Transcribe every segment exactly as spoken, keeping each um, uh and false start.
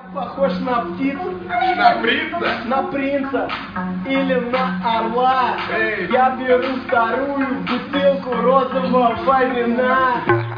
Похож на птицу. На принца? На принца. Или на орла. Эй. Я беру вторую бутылку розового вина.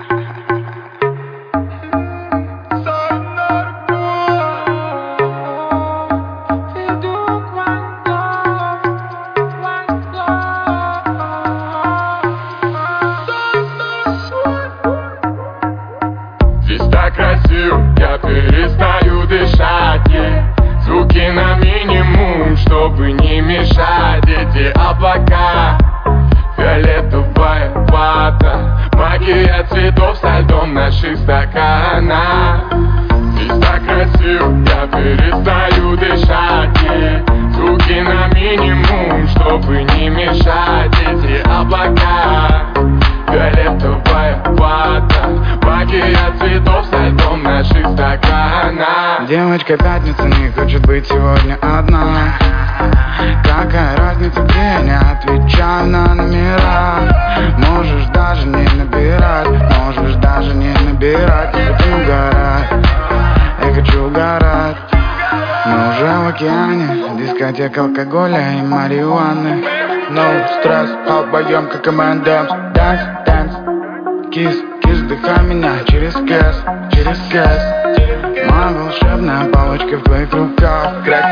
Красиво, я перестаю дышать, yeah. Звуки на минимум, чтобы не мешать. Эти облака, фиолетовая вата, магия цветов со льдом наших стаканах. Здесь так красиво, я перестаю дышать, yeah. Звуки на минимум, чтобы не мешать. Эти облака, фиолетовая вата, магия цветов со льдом наших стаканах. Девочка пятница не хочет быть сегодня одна. Какая разница, где я не отвечаю на номера. Можешь даже не набирать, можешь даже не набирать. Не хотим угорать, я хочу угорать. Мы уже в океане, дискотека алкоголя и марихуаны. No стресс, обоем как эм энд эмс. Dance, dance, kiss, kiss, вдыхай меня через кэс, через кэс. Моя волшебная палочка в твоих руках. Крэк,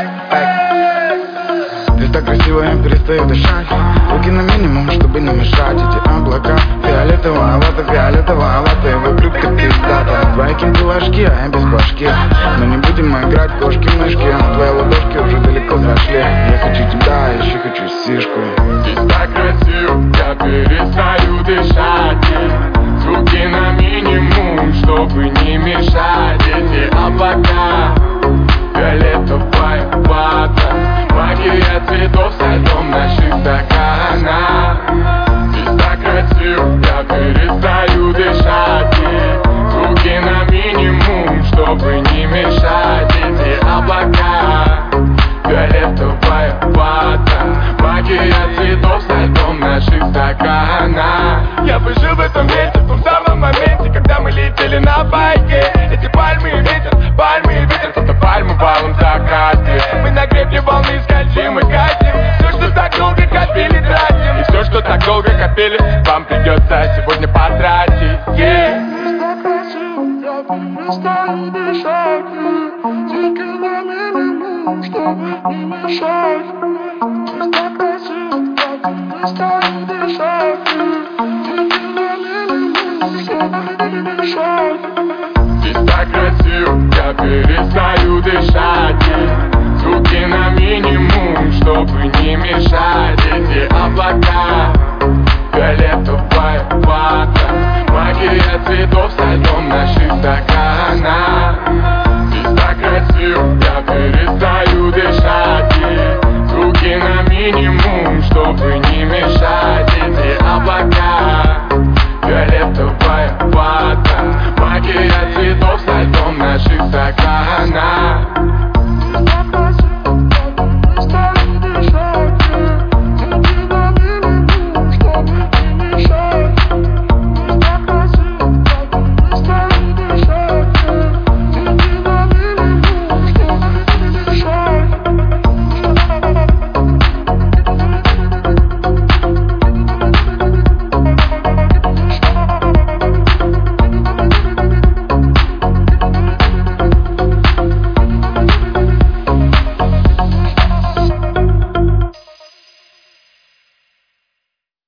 эк. Ты так красиво, я перестаю дышать. Руки на минимум, чтобы не мешать. Эти облака, фиолетовая вата, фиолетовая вата. И вокруг ты пиздата. Твои кинты ложки, а я без башки. Но не будем мы играть в кошки-мышки. Твои ладошки уже далеко зашли. Я хочу тебя, еще хочу сишку. Здесь так красиво, я перестаю дышать, yeah. Звуки на минимум, чтобы не мешать. Эти облака, фиолетовая вата, магия цветов со льдом наших стаканах. Здесь так красиво, я перестаю дышать, yeah. Звуки на минимум, чтобы не мешать. Эти облака, фиолетовая вата, магия цветов со льдом наших стаканах. Я бы жил в этом месте, в том самом моменте, когда мы летели на байке. Эти пальмы и ветер, пальмы и ветер, это пальмы в алом закате. Мы на гребне волны скользим и катим. Все, что так долго копили, тратим. И все, что так долго копили, вам придется сегодня потратить, yeah. Перестаю дышать, звуки на минимум, чтобы не мешать. Здесь так красиво, я перестаю дышать, звуки на минимум, чтобы не мешать. Здесь так красиво, я перестаю дышать, yeah. Звуки на минимум, чтобы не мешать. Эти облака, фиолетовая вата, магия цветов со льдом наших стаканах. Здесь так красиво, я перестаю дышать, yeah. Звуки на минимум, чтобы не мешать. Эти облака, фиолетовая вата, магия цветов со льдом наших стаканах.